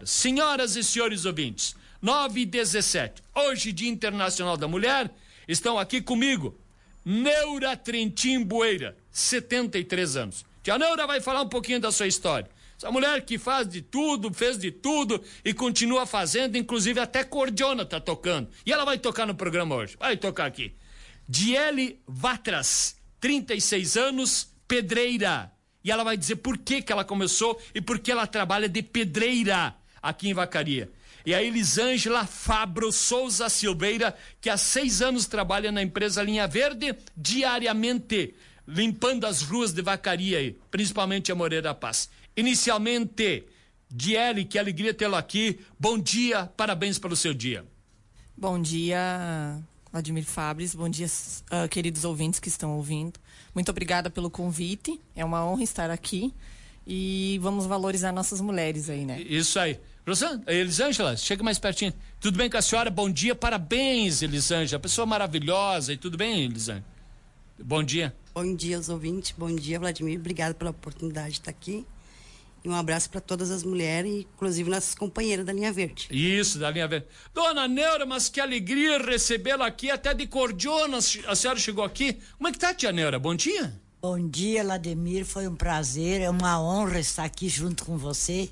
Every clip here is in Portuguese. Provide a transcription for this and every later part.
horas. Senhoras e senhores ouvintes, 9h17, hoje Dia Internacional da Mulher, estão aqui comigo Neura Trentin Bueira, 73 anos. Tia Neura vai falar um pouquinho da sua história. Essa mulher que faz de tudo, fez de tudo e continua fazendo, inclusive até cordiona tá tocando. E ela vai tocar no programa hoje, vai tocar aqui. Diele Vatras, 36 anos, pedreira. E ela vai dizer por que ela começou e por que ela trabalha de pedreira aqui em Vacaria. E a Elisângela Fabro Souza Silveira, que há 6 anos trabalha na empresa Linha Verde, diariamente, limpando as ruas de Vacaria, principalmente a Moreira da Paz. Inicialmente, Diele, que alegria tê-lo aqui. Bom dia, parabéns pelo seu dia. Bom dia, Vladimir Fabres. Bom dia, queridos ouvintes que estão ouvindo. Muito obrigada pelo convite. É uma honra estar aqui. E vamos valorizar nossas mulheres aí, né? Isso aí. Elisângela, chega mais pertinho. Tudo bem com a senhora? Bom dia, parabéns, Elisângela. Pessoa maravilhosa. E tudo bem, Elisângela? Bom dia. Bom dia aos ouvintes. Bom dia, Vladimir. Obrigado pela oportunidade de estar aqui. E um abraço para todas as mulheres, inclusive nossas companheiras da Linha Verde. Isso, da Linha Verde. Dona Neura, mas que alegria recebê-la aqui, até de cordiona. A senhora chegou aqui. Como é que tá, tia Neura? Bom dia. Bom dia, Vladimir. Foi um prazer, é uma honra estar aqui junto com você.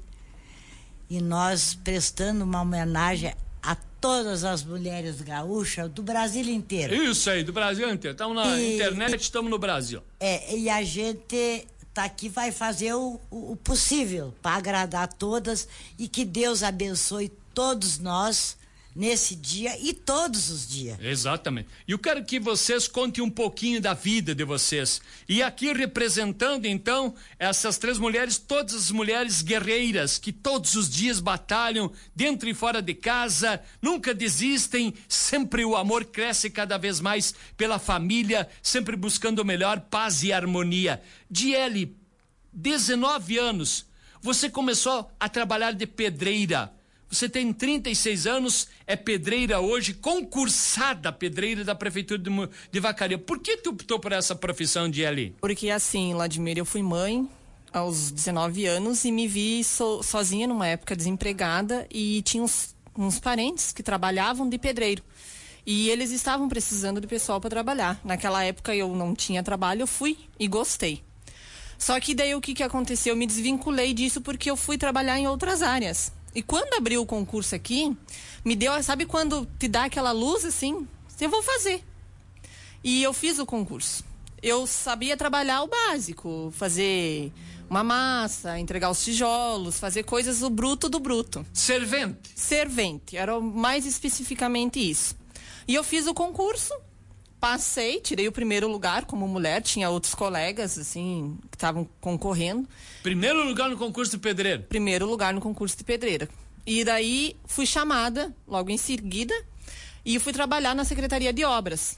E nós prestando uma homenagem a todas as mulheres gaúchas do Brasil inteiro. Isso aí, do Brasil inteiro. Estamos na internet, estamos no Brasil. E a gente tá aqui, vai fazer o possível para agradar todas e que Deus abençoe todos nós nesse dia e todos os dias. Exatamente. E eu quero que vocês contem um pouquinho da vida de vocês. E aqui representando, então, essas 3 mulheres, todas as mulheres guerreiras que todos os dias batalham dentro e fora de casa, nunca desistem, sempre o amor cresce cada vez mais pela família, sempre buscando o melhor, paz e harmonia. Diele, 19 anos, você começou a trabalhar de pedreira. Você tem 36 anos, é pedreira hoje, concursada pedreira da Prefeitura de Vacaria. Por que tu optou por essa profissão, Diele? Porque assim, Vladimir, eu fui mãe aos 19 anos e me vi sozinha numa época desempregada e tinha uns parentes que trabalhavam de pedreiro. E eles estavam precisando de pessoal para trabalhar. Naquela época eu não tinha trabalho, eu fui e gostei. Só que daí o que aconteceu? Eu me desvinculei disso porque eu fui trabalhar em outras áreas. E quando abriu o concurso aqui, me deu, sabe quando te dá aquela luz assim? Eu vou fazer. E eu fiz o concurso. Eu sabia trabalhar o básico, fazer uma massa, entregar os tijolos, fazer coisas o bruto do bruto. Servente? Servente, era mais especificamente isso. E eu fiz o concurso, passei, tirei o primeiro lugar como mulher, tinha outros colegas, assim, que estavam concorrendo. Primeiro lugar no concurso de pedreiro? Primeiro lugar no concurso de pedreira. E daí fui chamada logo em seguida e fui trabalhar na Secretaria de Obras.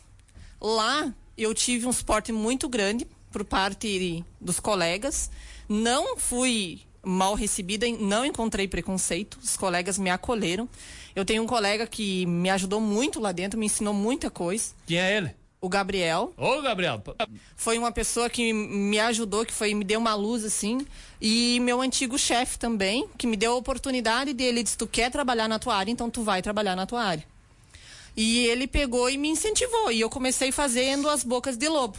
Lá eu tive um suporte muito grande por parte dos colegas. Não fui mal recebida, não encontrei preconceito, os colegas me acolheram. Eu tenho um colega que me ajudou muito lá dentro, me ensinou muita coisa. Quem é ele? O Gabriel. Ô, Gabriel. Foi uma pessoa que me ajudou, que me deu uma luz, assim. E meu antigo chefe também, que me deu a oportunidade dele, disse, tu quer trabalhar na tua área, então tu vai trabalhar na tua área. E ele pegou e me incentivou. E eu comecei fazendo as bocas de lobo.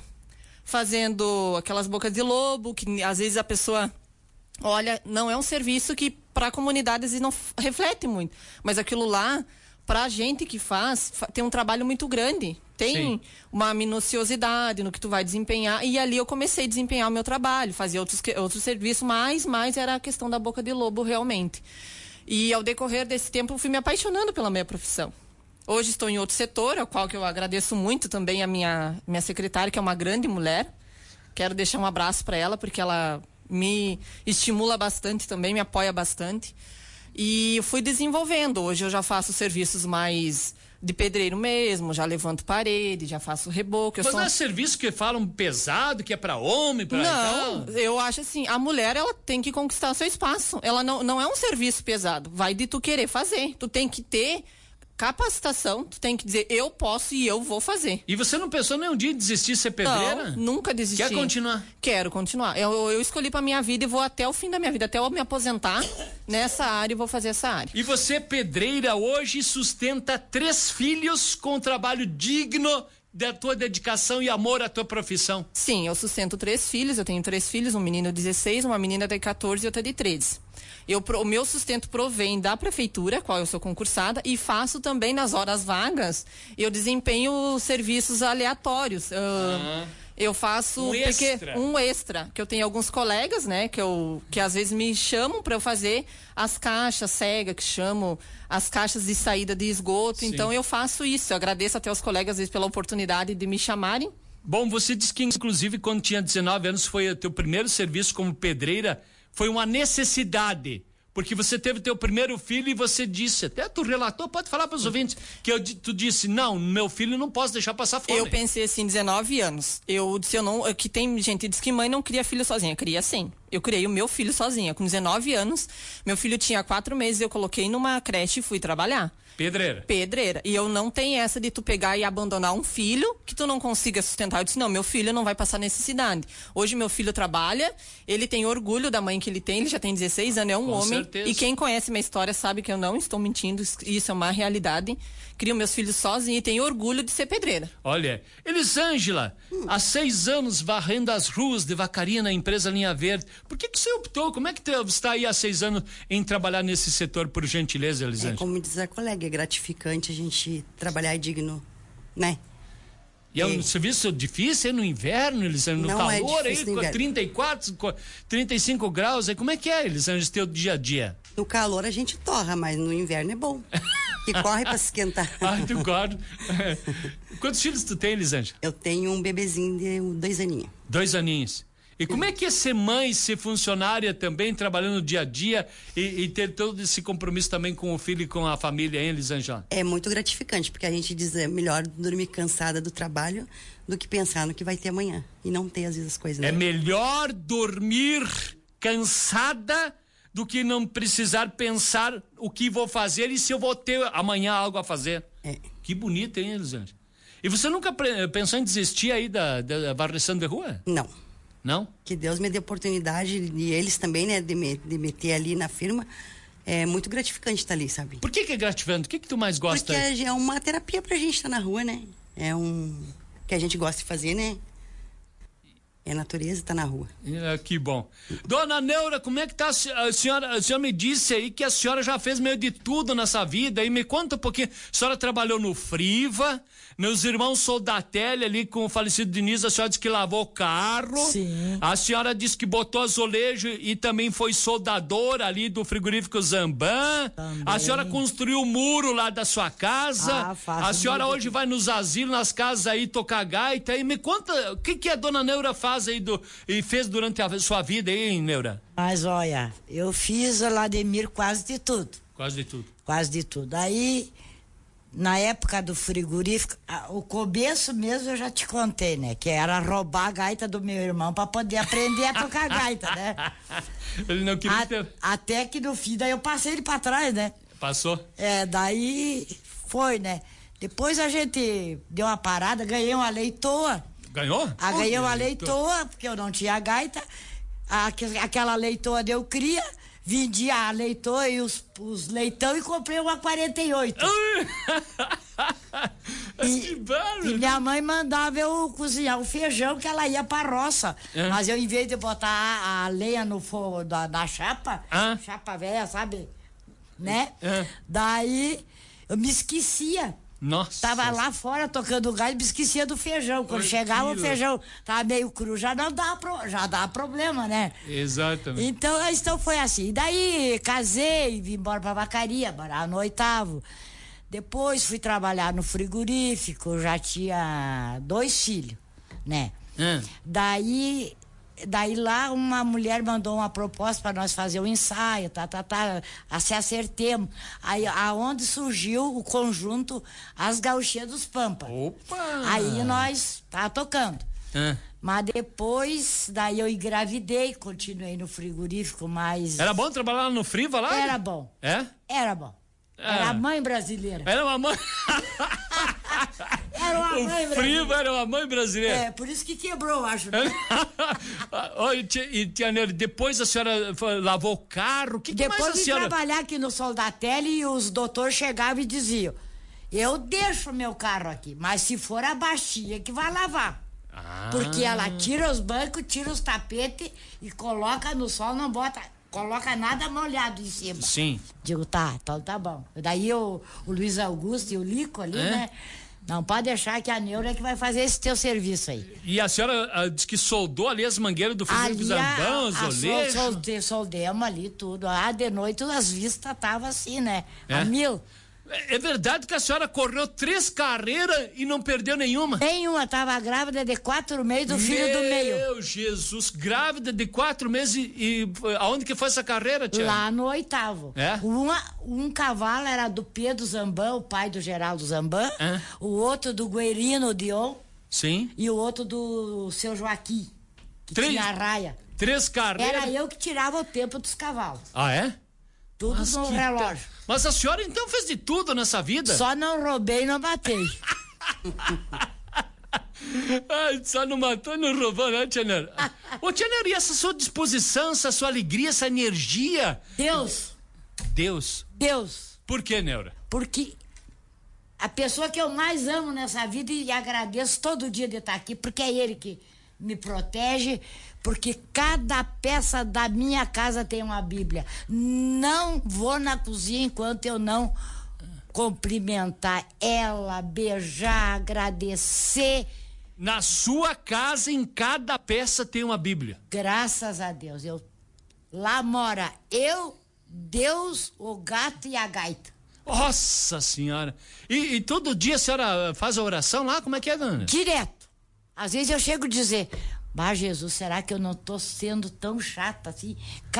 Fazendo aquelas bocas de lobo, que às vezes a pessoa... Olha, não é um serviço que para a comunidade às vezes não reflete muito. Mas aquilo lá, para a gente que faz, tem um trabalho muito grande. Tem Sim. uma minuciosidade no que tu vai desempenhar. E ali eu comecei a desempenhar o meu trabalho, fazia outros serviços, mas era a questão da boca de lobo realmente. E ao decorrer desse tempo eu fui me apaixonando pela minha profissão. Hoje estou em outro setor, ao qual que eu agradeço muito também a minha secretária, que é uma grande mulher. Quero deixar um abraço para ela, porque ela me estimula bastante também, me apoia bastante. E fui desenvolvendo. Hoje eu já faço serviços mais de pedreiro mesmo, já levanto parede, já faço reboco. Mas não é serviço que falam pesado, que é pra homem, pra... Não, eu acho assim, a mulher, ela tem que conquistar seu espaço. Ela não é um serviço pesado, vai de tu querer fazer. Tu tem que ter capacitação, tu tem que dizer eu posso e eu vou fazer. E você não pensou nem um dia em desistir de ser pedreira? Não, nunca desisti. Quer continuar? Quero continuar. Eu escolhi pra minha vida e vou até o fim da minha vida, até eu me aposentar nessa área e vou fazer essa área. E você, pedreira, hoje sustenta 3 filhos com um trabalho digno da tua dedicação e amor à tua profissão. Sim, eu sustento 3 filhos, eu tenho 3 filhos, um menino de 16, uma menina de 14 e outra de 13. O meu sustento provém da prefeitura, qual eu sou concursada, e faço também nas horas vagas, eu desempenho serviços aleatórios. Eu faço um extra, que eu tenho alguns colegas, né, que às vezes me chamam para eu fazer as caixas cega, que chamo as caixas de saída de esgoto. Sim. Então eu faço isso. Eu agradeço até os colegas às vezes pela oportunidade de me chamarem. Bom, você disse que inclusive quando tinha 19 anos foi o teu primeiro serviço como pedreira, foi uma necessidade. Porque você teve teu primeiro filho e você disse, até tu relatou, pode falar para os ouvintes, que tu disse, não, meu filho não posso deixar passar fome. Eu pensei assim, 19 anos. Eu disse, que tem gente diz que mãe não cria filho sozinha, cria sim. Eu criei o meu filho sozinha, com 19 anos, meu filho tinha 4 meses, eu coloquei numa creche e fui trabalhar. Pedreira. E eu não tenho essa de tu pegar e abandonar um filho que tu não consiga sustentar. Eu disse, não, meu filho não vai passar necessidade. Hoje meu filho trabalha, ele tem orgulho da mãe que ele tem, ele já tem 16 anos, é um homem. Certeza. E quem conhece minha história sabe que eu não estou mentindo, isso é uma realidade. Crio meus filhos sozinha e tenho orgulho de ser pedreira. Olha, Elisângela, há 6 anos varrendo as ruas de Vacaria na empresa Linha Verde. Por que você optou? Como é que você está aí há 6 anos em trabalhar nesse setor, por gentileza, Elisângela? Como diz a colega, é gratificante a gente trabalhar digno, né? E é um serviço difícil, é no inverno, Elisângela, no calor, aí, com 34, 35 graus, aí como é que é, Elisângela, teu dia a dia? No calor a gente torra, mas no inverno é bom. Que corre pra se esquentar. Tu gosta. Quantos filhos tu tem, Elisângela? Eu tenho um bebezinho de 2 aninhos. 2 aninhos. E como é que é ser mãe, ser funcionária também, trabalhando no dia a dia e ter todo esse compromisso também com o filho e com a família, hein, Elisângela? É muito gratificante, porque a gente diz é melhor dormir cansada do trabalho do que pensar no que vai ter amanhã. E não ter, às vezes, as coisas. Né? É melhor dormir cansada do que não precisar pensar o que vou fazer e se eu vou ter amanhã algo a fazer. É. Que bonito, hein, Elisângela? E você nunca pensou em desistir aí da varreção de rua? Não. Não? Que Deus me dê oportunidade e eles também, né, de meter ali na firma. É muito gratificante estar ali, sabe? Por que é gratificante? O que tu mais gosta? Porque é uma terapia pra gente estar na rua, né? É que a gente gosta de fazer, né? É a natureza estar na rua. Que bom. Dona Neura, como é que tá a senhora? A senhora me disse aí que a senhora já fez meio de tudo nessa vida. E me conta um pouquinho. A senhora trabalhou no Friva, meus irmãos Soldatelli ali com o falecido Diniz, a senhora disse que lavou o carro. Sim. A senhora disse que botou azulejo e também foi soldadora ali do frigorífico Zambam. Também. A senhora construiu o muro lá da sua casa. A senhora hoje vai nos asilos, nas casas aí tocar gaita. E me conta o que a dona Neura faz aí e fez durante a sua vida aí, Neura? Mas olha, eu fiz, Lademir, quase de tudo. Quase de tudo. Quase de tudo. Aí, na época do frigorífico, o começo mesmo eu já te contei, né? Que era roubar a gaita do meu irmão pra poder aprender a tocar gaita, né? Ele não queria ter... Até que no fim, daí eu passei ele pra trás, né? Passou? Daí foi, né? Depois a gente deu uma parada, ganhei uma leitoa. Ganhou? Ganhei uma leitoa, porque eu não tinha gaita. Aquela leitoa deu cria, vendi a leitoa e os leitão e comprei uma 48. E minha mãe mandava eu cozinhar o feijão, que ela ia pra roça. Mas eu, em vez de botar a lenha no fogo da chapa, chapa velha, sabe? Né? Daí eu me esquecia. Nossa. Tava lá fora tocando gás e me esquecia do feijão. Quando chegava o feijão, tava meio cru, já dava problema, né? Exatamente. Então foi assim. E daí casei, vim embora pra Vacaria, morar no 8º. Depois fui trabalhar no frigorífico, já tinha 2 filhos, né? Daí lá uma mulher mandou uma proposta para nós fazer um ensaio, se acertemos. Aí aonde surgiu o conjunto As Gauchinhas dos Pampa. Opa! Aí nós tá tocando. Mas depois, daí eu engravidei, continuei no frigorífico, mas... Era bom trabalhar no Friva lá? Era bom. É? Era bom. Era a mãe brasileira. Era uma mãe... Era uma mãe brasileira. O Friva era uma mãe brasileira. É, por isso que quebrou, acho. Né? Olha, tia Neura, depois a senhora lavou o carro, o que mais a Depois de senhora... trabalhar aqui no Soldatelli, e os doutores chegavam e diziam, eu deixo meu carro aqui, mas se for a baixinha que vai lavar. Porque ela tira os bancos, tira os tapetes e coloca no sol, não coloca nada molhado em cima. Sim. Digo, tá, então tá bom. Daí o Luiz Augusto e o Lico ali, né? Não pode deixar que a Neura é que vai fazer esse teu serviço aí. E a senhora disse que soldou ali as mangueiras do Felipe Zambão, os olheiros? Soldemos ali tudo. De noite as vistas estavam assim, né? É? A 1000. É verdade que a senhora correu 3 carreiras e não perdeu nenhuma? Nenhuma, tava grávida de 4 meses do filho do meio. Meu Jesus, grávida de 4 meses e aonde que foi essa carreira, tia? Lá no 8º. É? Um cavalo era do Pedro Zambão, o pai do Geraldo Zambão. É? O outro do Guerino Dion. Sim. E o outro do seu Joaquim, que tinha a raia. 3 carreiras? Era eu que tirava o tempo dos cavalos. Ah, é? Tudo no relógio. Mas a senhora então fez de tudo nessa vida? Só não roubei e não matei. Ai, só não matou e não roubou, né, tia Neura? Ô, tia Neura, e essa sua disposição, essa sua alegria, essa energia? Deus. Por que, Neura? Porque a pessoa que eu mais amo nessa vida e agradeço todo dia de estar aqui, porque é ele que me protege, porque cada peça da minha casa tem uma Bíblia. Não vou na cozinha enquanto eu não cumprimentar ela, beijar, agradecer. Na sua casa, em cada peça tem uma Bíblia. Graças a Deus. Lá mora eu, Deus, o gato e a gaita. Nossa Senhora! E todo dia a senhora faz a oração lá? Como é que é, dona? Direto. Às vezes eu chego a dizer, Jesus, será que eu não tô sendo tão chata assim?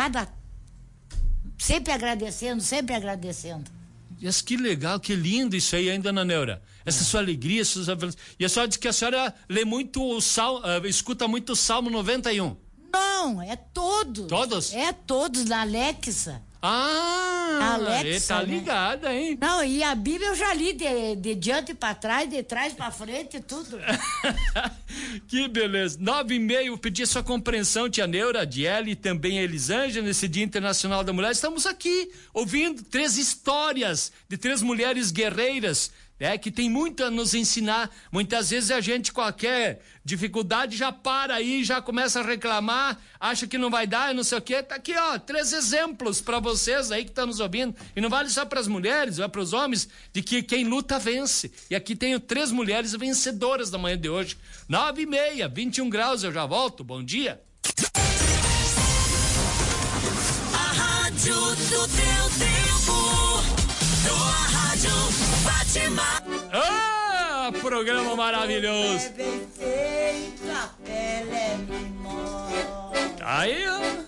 Sempre agradecendo. Mas que legal, que lindo isso aí, hein, dona Neura? Essa sua alegria, e a senhora diz que a senhora lê muito escuta muito o Salmo 91. Não, é todos. Todos? É todos, na Alexa. Alexa, tá ligada, né? Hein? Não, e a Bíblia eu já li de diante pra trás, de trás pra frente, tudo. Que beleza. 9h30, pedi sua compreensão, tia Neura, Adiele e também a Elisângela, nesse Dia Internacional da Mulher. Estamos aqui ouvindo 3 histórias de 3 mulheres guerreiras, que tem muito a nos ensinar. Muitas vezes a gente, qualquer dificuldade, já para aí, já começa a reclamar, acha que não vai dar e não sei o quê. Tá aqui, 3 exemplos para vocês aí que estão nos ouvindo. E não vale só para as mulheres, vai para os homens, de que quem luta vence. E aqui tenho 3 mulheres vencedoras da manhã de hoje. 9h30, 21 graus, eu já volto. Bom dia. A rádio do teu tempo. Tua rádio programa maravilhoso. É bem feito, a pele é mimosa. Aí, ó.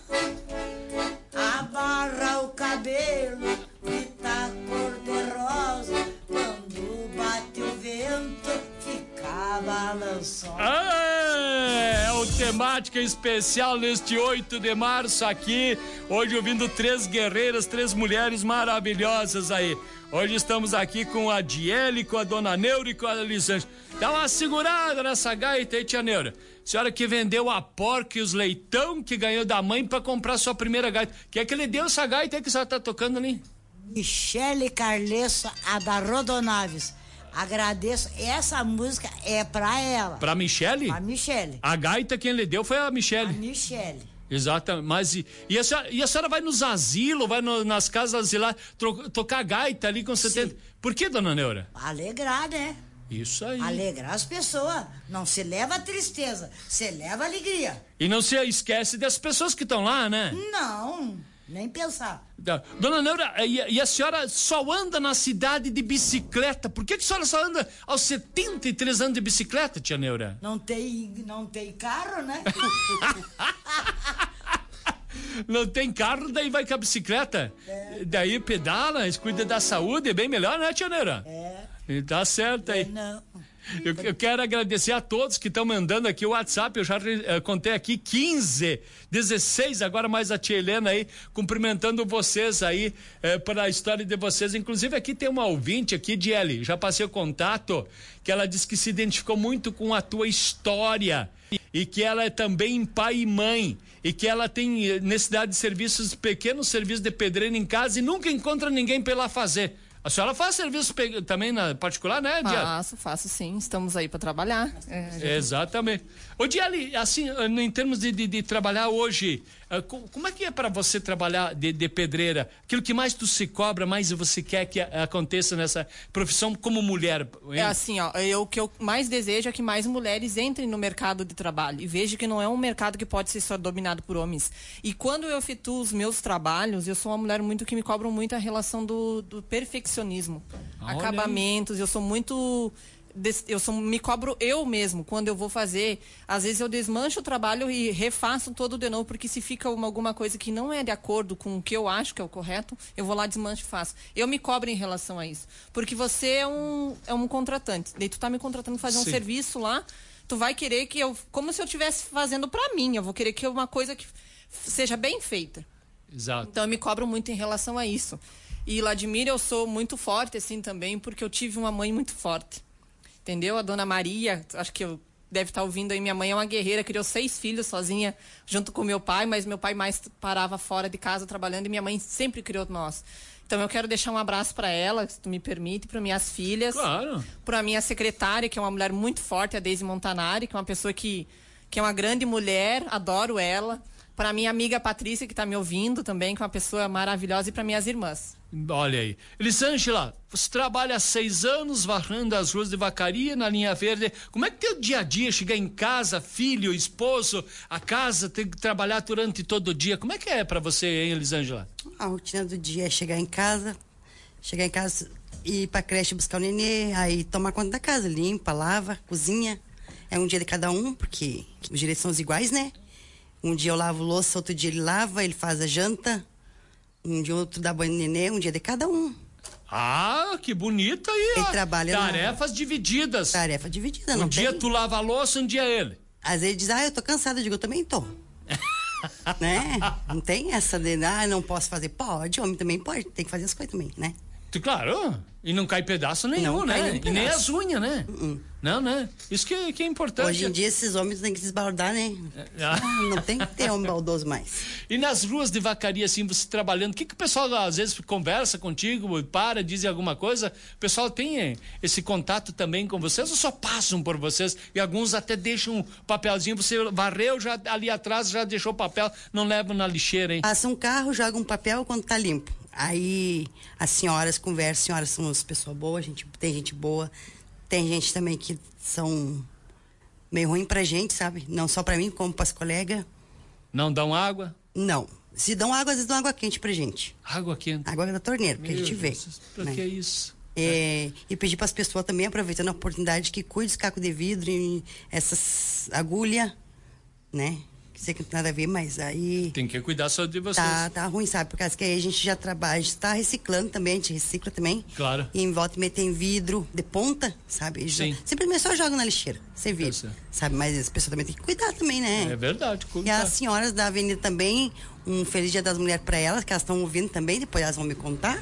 Amarra o cabelo e tá cor de rosa. Quando bate o vento, fica balançosa. É o temática especial neste 8 de março aqui. Hoje ouvindo 3 guerreiras, 3 mulheres maravilhosas aí. Hoje estamos aqui com a Adiele, com a dona Neura e com a Elisângela. Dá uma segurada nessa gaita aí, tia Neura. Senhora que vendeu a porca e os leitão que ganhou da mãe pra comprar sua primeira gaita. Quem é que lhe deu essa gaita aí que a senhora tá tocando ali? Michele Carlesso, a da Rodonaves. Agradeço. Essa música é pra ela. Pra Michele? Pra Michele. A gaita quem lhe deu foi a Michele. A Michele. Exatamente, mas e a senhora vai nos asilos, vai nas casas asilares tocar gaita ali com 70. Sim. Por que, dona Neura? Alegrar, né? Isso aí. Alegrar as pessoas. Não se leva a tristeza, se leva a alegria. E não se esquece das pessoas que estão lá, né? Não, nem pensar. Dona Neura, e a senhora só anda na cidade de bicicleta? Por que a senhora só anda aos 73 anos de bicicleta, tia Neura? Não tem carro, né? Não tem carro, daí vai com a bicicleta. Daí pedala, cuida da saúde, é bem melhor, né, tia Neura? É. E tá certo aí. Não. Eu quero agradecer a todos que estão mandando aqui o WhatsApp. Eu já contei aqui 15, 16, agora mais a tia Helena aí, cumprimentando vocês aí pela história de vocês. Inclusive aqui tem uma ouvinte aqui, Diele, já passei o contato, que ela disse que se identificou muito com a tua história e que ela é também pai e mãe e que ela tem necessidade de serviços, pequenos serviços de pedreiro em casa e nunca encontra ninguém pra ela fazer. A senhora faz serviço também na particular, né, Diele? Faço sim. Estamos aí para trabalhar. Exatamente. Ô, Diele, assim, em termos de trabalhar hoje, como é que é para você trabalhar de pedreira? Aquilo que mais tu se cobra, mais você quer que aconteça nessa profissão como mulher? Hein? É assim, ó, o que eu mais desejo é que mais mulheres entrem no mercado de trabalho e vejam que não é um mercado que pode ser só dominado por homens. E quando eu efetuo os meus trabalhos, eu sou uma mulher muito que me cobram muito a relação do perfeccionismo. Acabamentos, eu sou muito... me cobro eu mesmo quando eu vou fazer. Às vezes eu desmancho o trabalho e refaço todo de novo, porque se fica alguma coisa que não é de acordo com o que eu acho que é o correto, eu vou lá, desmancho e faço. Eu me cobro em relação a isso. Porque você é um contratante. Daí tu tá me contratando pra fazer um serviço lá, tu vai querer que eu... Como se eu estivesse fazendo pra mim. Eu vou querer que uma coisa que seja bem feita. Exato. Então eu me cobro muito em relação a isso. E Vladimir, eu sou muito forte assim também, porque eu tive uma mãe muito forte. Entendeu? A dona Maria, acho que deve estar ouvindo aí, minha mãe é uma guerreira, criou 6 filhos sozinha, junto com meu pai, mas meu pai mais parava fora de casa trabalhando e minha mãe sempre criou nós. Então eu quero deixar um abraço para ela, se tu me permite, para minhas filhas. Claro. Para minha secretária, que é uma mulher muito forte, a Deise Montanari, que é uma pessoa que é uma grande mulher, adoro ela. Para minha amiga Patrícia, que está me ouvindo também, que é uma pessoa maravilhosa, e para minhas irmãs. Olha aí. Elisângela, você trabalha há 6 anos varrendo as ruas de Vacaria na linha verde. Como é que tem o dia a dia? Chegar em casa, filho, esposo, a casa, ter que trabalhar durante todo o dia. Como é que é para você, hein, Elisângela? A rotina do dia é chegar em casa, ir pra creche buscar o nenê, aí tomar conta da casa, limpa, lava, cozinha. É um dia de cada um, porque os direitos são os iguais, né? Um dia eu lavo louça, outro dia ele lava, ele faz a janta. Um dia outro dá banho no nenê, um dia de cada um. Ah, que bonito aí, Ele trabalha tarefas divididas. Tarefa dividida, não Um dia tem... tu lava a louça, um dia ele. Às vezes diz, eu tô cansada. Eu digo, eu também tô. Né? Não tem essa de, não posso fazer. Pode, homem também pode. Tem que fazer as coisas também, né? Claro, e não cai pedaço nenhum, Não né? cai nenhum E pedaço. nem as unhas, né? Não, né? Isso que é importante. Hoje em dia esses homens têm que se esbaldar, né? Não tem que ter homem baldoso mais. E nas ruas de Vacaria, assim, você trabalhando, o que o pessoal às vezes conversa contigo, diz alguma coisa? O pessoal tem esse contato também com vocês ou só passam por vocês? E alguns até deixam um papelzinho, você varreu já ali atrás, já deixou o papel, não leva na lixeira, hein? Passa um carro, joga um papel quando tá limpo. Aí as senhoras conversam, as senhoras são as pessoas boas, tem gente boa, tem gente também que são meio ruim pra gente, sabe? Não só pra mim, como pras colegas. Não dão água? Não. Se dão água, às vezes dão água quente pra gente. Água quente? Água da torneira, porque a gente vê. Pra né? que é isso? E pedir pras pessoas também, aproveitando a oportunidade, que cuide dos cacos de vidro e essas agulhas, né? Que sei que não tem nada a ver, mas aí... Tem que cuidar só de vocês. Tá ruim, sabe? Por causa que aí a gente já trabalha, a gente tá reciclando também, a gente recicla também. Claro. E em volta e meia tem vidro de ponta, sabe? Sim. Simplesmente só joga na lixeira, você vira, sabe? Mas as pessoas também tem que cuidar também, né? É verdade. E as senhoras da avenida também, um feliz Dia das Mulheres pra elas, que elas estão ouvindo também, depois elas vão me contar.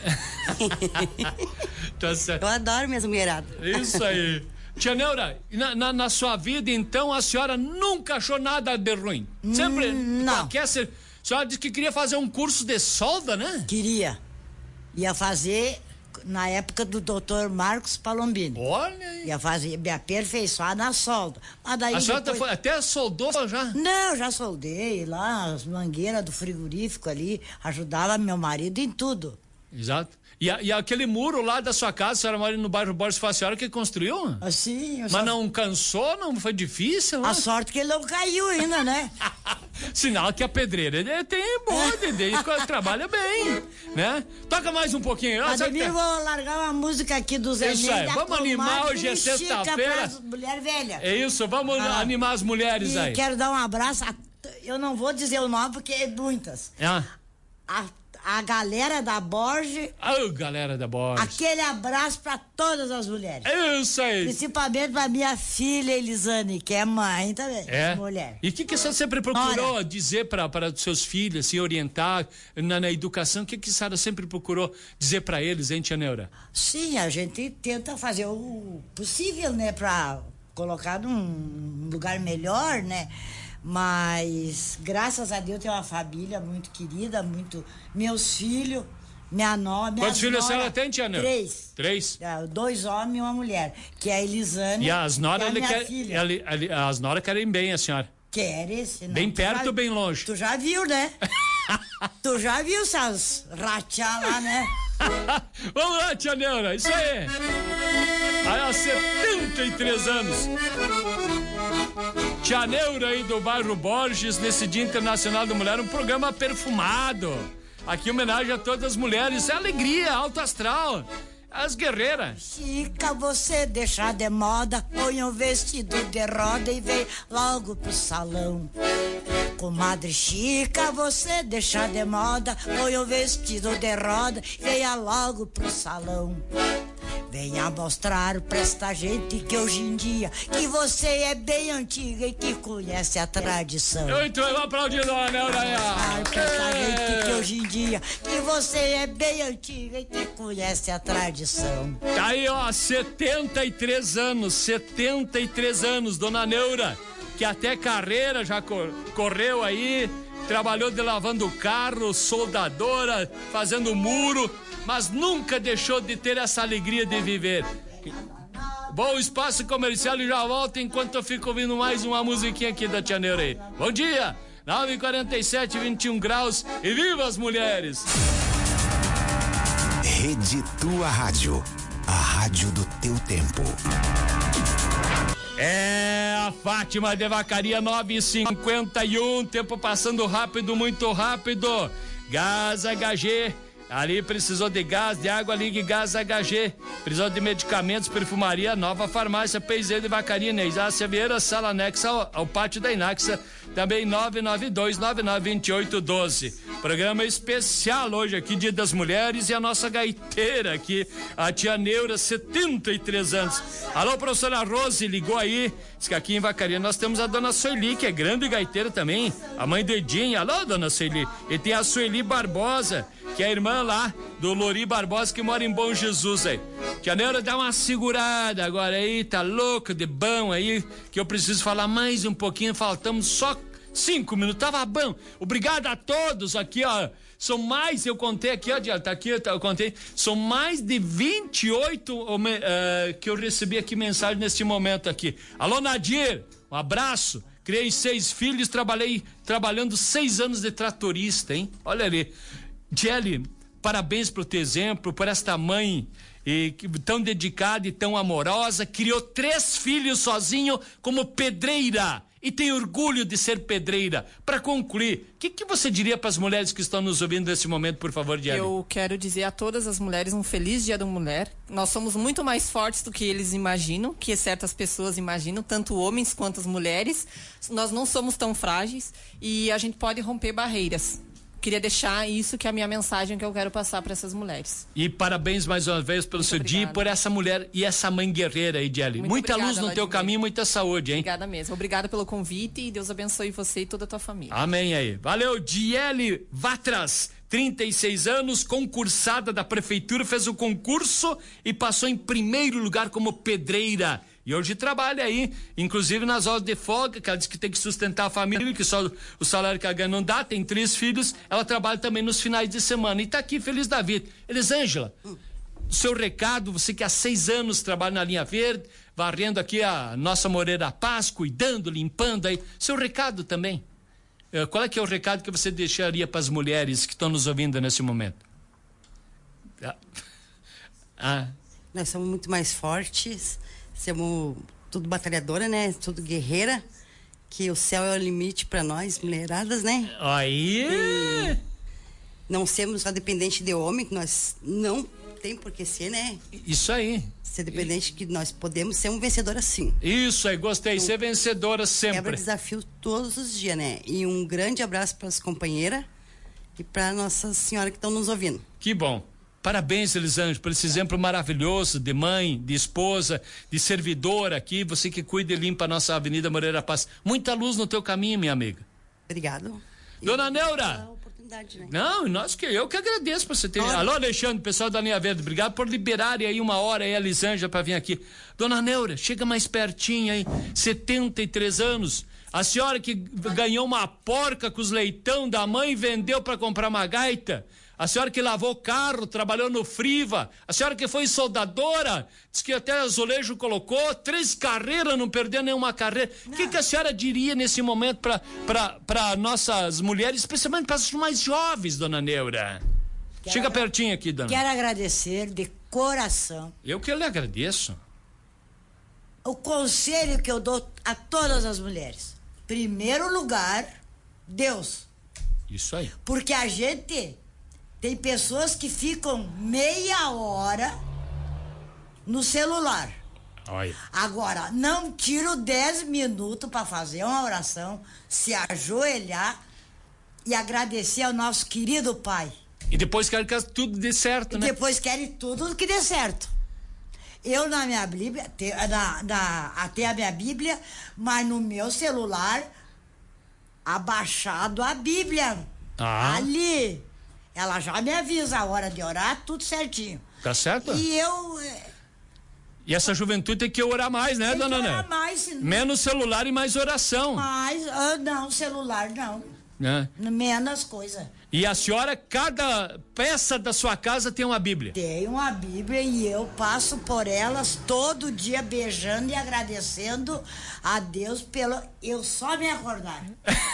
Tá certo. Eu adoro minhas mulheradas. Isso aí. Tia Neura, na sua vida, então, a senhora nunca achou nada de ruim? Sempre? Não. A senhora disse que queria fazer um curso de solda, né? Queria. Ia fazer na época do Dr. Marcos Palombini. Olha aí. Ia fazer, me aperfeiçoar na solda. Mas daí A senhora depois... até soldou já? Não, já soldei lá, as mangueiras do frigorífico ali, ajudava meu marido em tudo. Exato. E aquele muro lá da sua casa, a senhora mora no bairro Borges, foi a senhora que construiu? Assim, Mas não cansou? Não foi difícil? Né? A sorte que ele não caiu ainda, né? Sinal que a pedreira tem boa, trabalha bem, né? Toca mais um pouquinho. Ademir, eu vou largar uma música aqui do Zé Isso aí, vamos animar, hoje é sexta-feira. Mulher velha. É isso, vamos animar as mulheres aí. Quero dar um abraço, eu não vou dizer o nome porque é muitas. a galera da Borges. Galera da Borges. Aquele abraço pra todas as mulheres. Isso aí. Principalmente pra minha filha Elisane, que é mãe também, mulher. E o que a senhora sempre procurou dizer para os seus filhos, se orientar na educação? O que a senhora sempre procurou dizer para eles, hein, tia Neura? Sim, a gente tenta fazer o possível, né, pra colocar num lugar melhor, né? Mas, graças a Deus, tenho uma família muito querida, meus filhos, minha nora. Quantos filhos a senhora tem, tia Neura? 3. 3? 2 homens e uma mulher, que é a Elisane e as noras, e a minha filha. As noras querem bem a senhora. Querem, senão bem perto ou bem longe? Tu já viu, né? Tu já viu essas rachas lá, né? Vamos lá, tia Neura, isso aí. Aí há 73 anos. Tia Neura aí do bairro Borges, nesse Dia Internacional da Mulher, um programa perfumado. Aqui homenagem a todas as mulheres, é alegria, alto astral. As guerreiras. Chica, você deixa de moda, põe um vestido de roda e vem logo pro salão. Comadre Chica, você deixa de moda, põe um vestido de roda e venha logo pro salão. Venha mostrar pra esta gente que hoje em dia que você é bem antiga e que conhece a tradição. Muito bem, vamos aplaudir a Neura aí. Mostrar pra esta gente que hoje em dia que você é bem antiga e que conhece a tradição. Tá aí, ó, 73 anos, dona Neura, que até carreira já correu aí, trabalhou de lavando carro, soldadora, fazendo muro, mas nunca deixou de ter essa alegria de viver. Bom, espaço comercial e já volto enquanto eu fico ouvindo mais uma musiquinha aqui da tia Neura aí. Bom dia, 9h47, 21 graus e viva as mulheres! Rede Tua Rádio, a rádio do teu tempo. É a Fátima de Vacaria, 9h51, tempo passando rápido, muito rápido. Gás HG, ali precisou de gás, de água, ligue Gás HG. Precisou de medicamentos, perfumaria, Nova Farmácia, Peizeiro de Vacaria, Neisácia Vieira, sala anexa ao pátio da Inaxa. Também 992992812. Programa especial hoje aqui, Dia das Mulheres, e a nossa gaiteira aqui, a tia Neura, 73 anos. Alô, professora Rose, ligou aí, diz que aqui em Vacaria nós temos a dona Sueli, que é grande gaiteira também, a mãe do Edinho. Alô, dona Sueli. E tem a Sueli Barbosa, que é a irmã lá do Lori Barbosa, que mora em Bom Jesus aí. Tia Neura, dá uma segurada agora aí, tá louca de bom aí, que eu preciso falar mais um pouquinho, faltamos só 5 minutos, tava bom. Obrigado a todos aqui, ó. São mais, eu contei aqui, ó, tá aqui, eu contei, são mais de 28 que eu recebi aqui mensagem neste momento aqui. Alô, Nadir, um abraço. Criei 6 filhos, trabalhando 6 anos de tratorista, hein? Olha ali. Jelly, parabéns pelo teu exemplo, por esta mãe tão dedicada e tão amorosa, criou 3 filhos sozinho como pedreira e tem orgulho de ser pedreira. Para concluir, o que você diria para as mulheres que estão nos ouvindo nesse momento, por favor, Jelly? Eu quero dizer a todas as mulheres um feliz Dia da Mulher. Nós somos muito mais fortes do que eles imaginam, que certas pessoas imaginam, tanto homens quanto as mulheres. Nós não somos tão frágeis e a gente pode romper barreiras. Queria deixar isso, que é a minha mensagem que eu quero passar para essas mulheres. E parabéns mais uma vez pelo seu dia e por essa mulher e essa mãe guerreira aí, Jelly. Muita luz no teu caminho, muita saúde, hein? Obrigada mesmo. Obrigada pelo convite e Deus abençoe você e toda a tua família. Amém aí. Valeu, Jelly Vatras, 36 anos, concursada da prefeitura, fez o concurso e passou em primeiro lugar como pedreira. E hoje trabalha aí, inclusive nas horas de folga, que ela diz que tem que sustentar a família, que só o salário que ela ganha não dá, tem 3 filhos, ela trabalha também nos finais de semana e tá aqui feliz da vida. Elisângela, seu recado, você que há 6 anos trabalha na linha verde, varrendo aqui a nossa Moreira Paz, cuidando, limpando aí, seu recado também. Qual é que é o recado que você deixaria para as mulheres que estão nos ouvindo nesse momento? Nós somos muito mais fortes, somos tudo batalhadora, né? Tudo guerreira, que o céu é o limite para nós, mulheradas, né? Aí! E não sermos só dependentes de homem, que nós não tem por que ser, né? Isso aí. Ser dependente, que nós podemos ser um vencedor assim. Isso aí, gostei, ser vencedora sempre. Quebra desafio todos os dias, né? E um grande abraço para as companheiras e para Nossa Senhora que estão nos ouvindo. Que bom. Parabéns, Elisângela, por esse exemplo maravilhoso de mãe, de esposa, de servidora aqui, você que cuida e limpa a nossa Avenida Moreira Paz. Muita luz no teu caminho, minha amiga. Obrigado. Dona Neura. Oportunidade, né? Não, eu que agradeço por você ter. Alô, Alexandre, pessoal da Linha Verde, obrigado por liberarem aí uma hora aí a Elisângela para vir aqui. Dona Neura, chega mais pertinho aí, 73 anos. A senhora que ganhou uma porca com os leitão da mãe e vendeu para comprar uma gaita. A senhora que lavou carro, trabalhou no Friva. A senhora que foi soldadora, disse que até azulejo colocou, 3 carreiras, não perdeu nenhuma carreira. O que a senhora diria nesse momento para nossas mulheres, especialmente para as mais jovens, dona Neura? Chega pertinho aqui, dona. Quero agradecer de coração. Eu que lhe agradeço. O conselho que eu dou a todas as mulheres. Primeiro lugar, Deus. Isso aí. Porque a gente tem pessoas que ficam meia hora no celular. Olha. Agora, não tiro 10 minutos para fazer uma oração, se ajoelhar e agradecer ao nosso querido Pai. E depois quero que tudo dê certo, né? E depois querem tudo que dê certo. Eu na minha Bíblia, até a minha Bíblia, mas no meu celular, abaixado a Bíblia. Ah. Ali. Ela já me avisa a hora de orar, tudo certinho. Tá certo? E eu... E essa juventude tem que orar mais, né, dona Né? Orar mais. Menos celular e mais oração. Mas, não, celular não. Né? Menos coisa. E a senhora, cada peça da sua casa tem uma Bíblia. Tenho uma Bíblia e eu passo por elas todo dia beijando e agradecendo a Deus pelo eu só me acordar.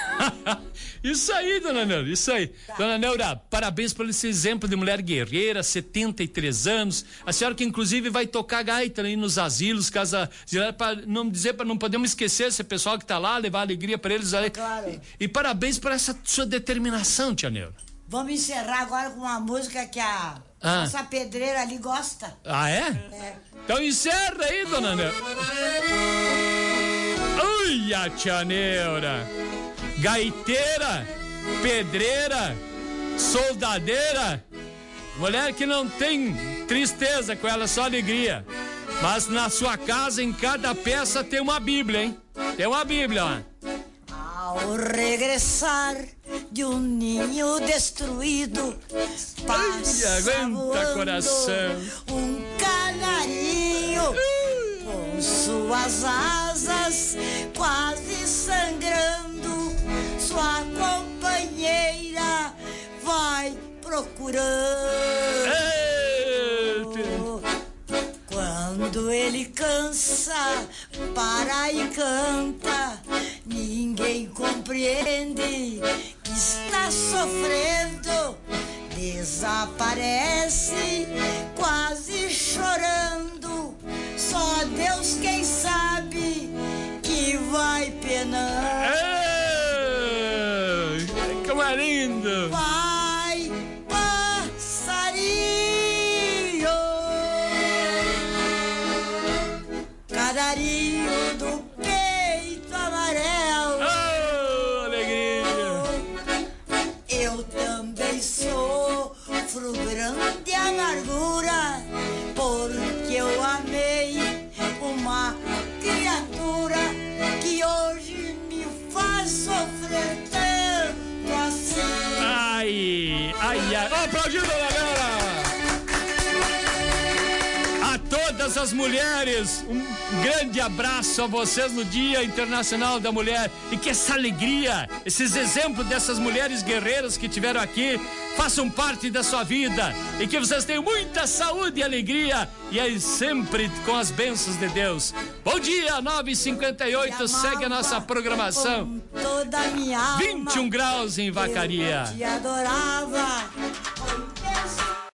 Isso aí, dona Neura, isso aí. Tá. Dona Neura, parabéns por esse exemplo de mulher guerreira, 73 anos. A senhora que inclusive vai tocar gaita aí nos asilos, casa, para não dizer, para não podemos esquecer esse pessoal que tá lá, levar alegria para eles aí. Claro. E parabéns por essa sua determinação, tia Neura. Vamos encerrar agora com uma música que a nossa pedreira ali gosta. Ah, é? É. Então encerra aí, dona Neura. Ui, a tia Neura. Gaiteira, pedreira, soldadeira, mulher que não tem tristeza com ela, só alegria. Mas na sua casa, em cada peça, tem uma Bíblia, hein? Tem uma Bíblia, ó. Ao regressar de um ninho destruído, passa aguenta, voando coração. um canarinho com suas asas quase sangrando, sua companheira vai procurando. Quando ele cansa, para e canta, ninguém compreende, está sofrendo, desaparece, quase chorando, só Deus quem sabe que vai penando. Como é lindo! Vai, passarinho, canarinho do peito amarelo. Oh, alegria! Eu também sofro grande amargura, porque eu amei uma criatura que hoje me faz sofrer tanto assim. Ai, ai, ai. Aplaudindo, galera! A todas as mulheres, um grande abraço a vocês no Dia Internacional da Mulher. E que essa alegria, esses exemplos dessas mulheres guerreiras que tiveram aqui, façam parte da sua vida. E que vocês tenham muita saúde e alegria. E aí sempre com as bênçãos de Deus. Bom dia, 9h58, segue a nossa programação. Toda minha alma, 21 graus em Vacaria. eu te adorava.